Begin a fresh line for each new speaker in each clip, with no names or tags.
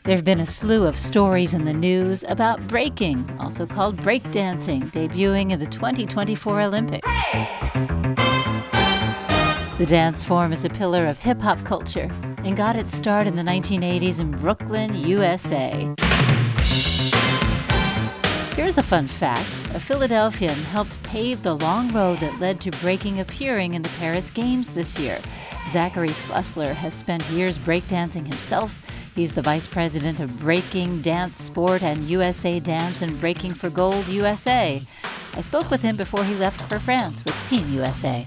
There have been a slew of stories in the news about breaking, also called breakdancing, debuting in the 2024 Olympics. The dance form is a pillar of hip-hop culture and got its start in the 1980s in Brooklyn, USA. Here's a fun fact. A Philadelphian helped pave the long road that led to breaking appearing in the Paris Games this year. Zachary Slessler has spent years breakdancing himself. He's the vice president of Breaking, Dance Sport, and USA Dance and Breaking for Gold USA. I spoke with him before he left for France with Team USA.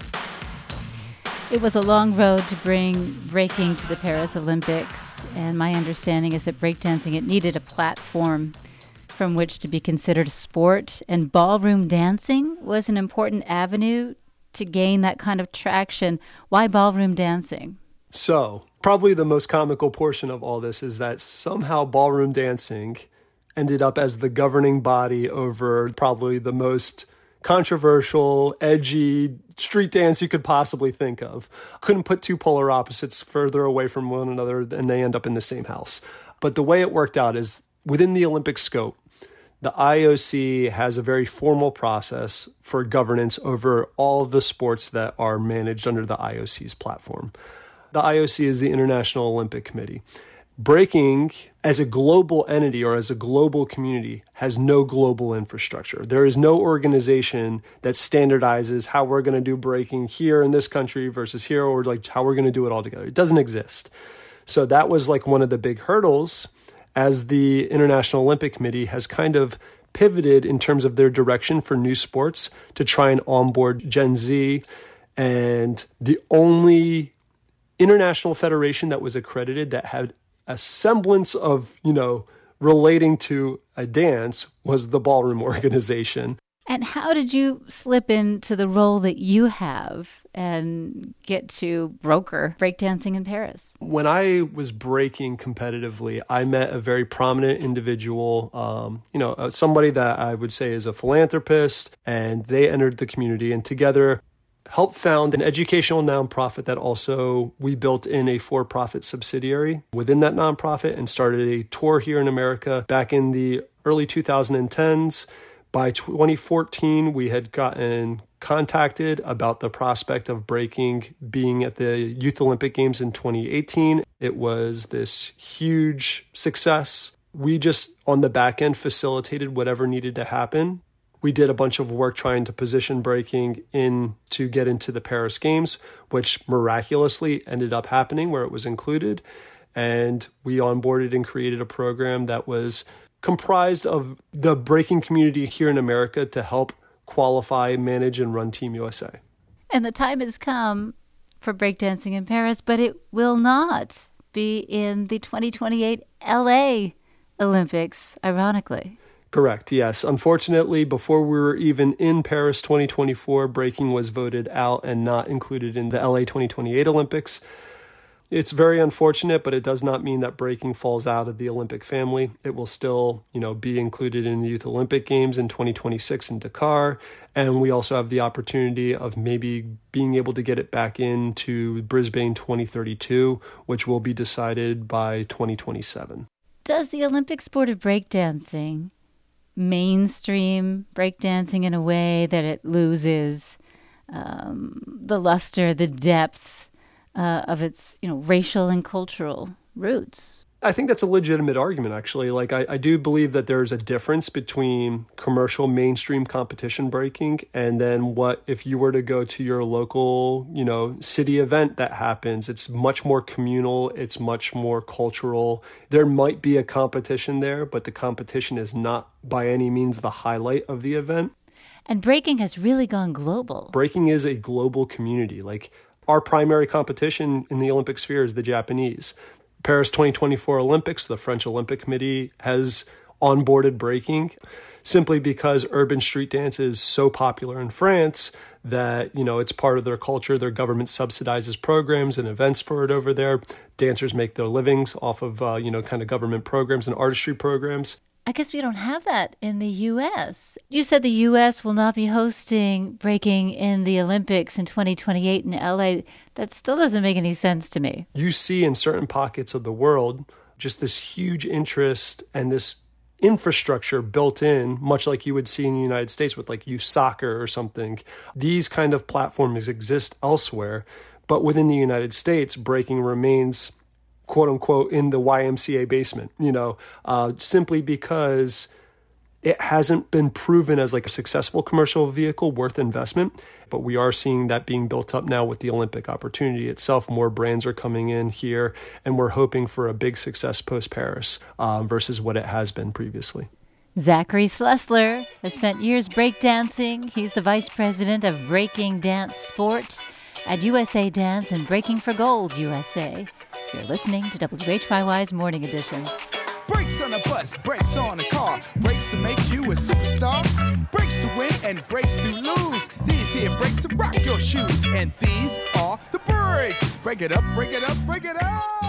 It was a long road to bring breaking to the Paris Olympics, and my understanding is that breakdancing, it needed a platform from which to be considered a sport, and ballroom dancing was an important avenue to gain that kind of traction. Why ballroom dancing?
So, probably the most comical portion of all this is that somehow ballroom dancing ended up as the governing body over probably the most controversial, edgy street dance you could possibly think of. Couldn't put two polar opposites further away from one another and they end up in the same house. But the way it worked out is within the Olympic scope, the IOC has a very formal process for governance over all of the sports that are managed under the IOC's platform. The IOC is the International Olympic Committee. Breaking as a global entity or as a global community has no global infrastructure. There is no organization that standardizes how we're going to do breaking here in this country versus here, or like how we're going to do it all together. It doesn't exist. So that was like one of the big hurdles as the International Olympic Committee has kind of pivoted in terms of their direction for new sports to try and onboard Gen Z. And the only international federation that was accredited that had a semblance of, relating to a dance was the ballroom organization.
And how did you slip into the role that you have and get to broker breakdancing in Paris?
When I was breaking competitively, I met a very prominent individual, somebody that I would say is a philanthropist, and they entered the community and together helped found an educational nonprofit that also we built in a for-profit subsidiary within that nonprofit and started a tour here in America back in the early 2010s. By 2014, we had gotten contacted about the prospect of breaking being at the Youth Olympic Games in 2018. It was this huge success. We just, on the back end, facilitated whatever needed to happen. We did a bunch of work trying to position breaking in to get into the Paris Games, which miraculously ended up happening where it was included. And we onboarded and created a program that was comprised of the breaking community here in America to help qualify, manage, and run Team USA.
And the time has come for breakdancing in Paris, but it will not be in the 2028 LA Olympics, ironically.
Correct, yes. Unfortunately, before we were even in Paris 2024, breaking was voted out and not included in the LA 2028 Olympics. It's very unfortunate, but it does not mean that breaking falls out of the Olympic family. It will still, be included in the Youth Olympic Games in 2026 in Dakar. And we also have the opportunity of maybe being able to get it back into Brisbane 2032, which will be decided by 2027.
Does the Olympic sport of breakdancing mainstream breakdancing in a way that it loses the luster, the depth of its, racial and cultural roots?
I think that's a legitimate argument, actually. I do believe that there's a difference between commercial mainstream competition breaking and then what if you were to go to your local, city event that happens. It's much more communal. It's much more cultural. There might be a competition there, but the competition is not by any means the highlight of the event.
And breaking has really gone global.
Breaking is a global community. Our primary competition in the Olympic sphere is the Japanese. Paris 2024 Olympics, the French Olympic Committee has onboarded breaking simply because urban street dance is so popular in France that, it's part of their culture. Their government subsidizes programs and events for it over there. Dancers make their livings off of, kind of government programs and artistry programs.
I guess we don't have that in the U.S. You said the U.S. will not be hosting breaking in the Olympics in 2028 in L.A. That still doesn't make any sense to me.
You see in certain pockets of the world, just this huge interest and this infrastructure built in, much like you would see in the United States with like youth soccer or something. These kind of platforms exist elsewhere, but within the United States, breaking remains, quote unquote, in the YMCA basement, simply because it hasn't been proven as like a successful commercial vehicle worth investment. But we are seeing that being built up now with the Olympic opportunity itself. More brands are coming in here, and we're hoping for a big success post-Paris versus what it has been previously.
Zachary Slessler has spent years breakdancing. He's the vice president of Breaking Dance Sport at USA Dance and Breaking for Gold USA. You're listening to WHYY's Morning Edition.
Brakes on a bus, brakes on a car, brakes to make you a superstar, brakes to win and brakes to lose. These here brakes to rock your shoes, and these are the brakes. Break it up, break it up, break it up.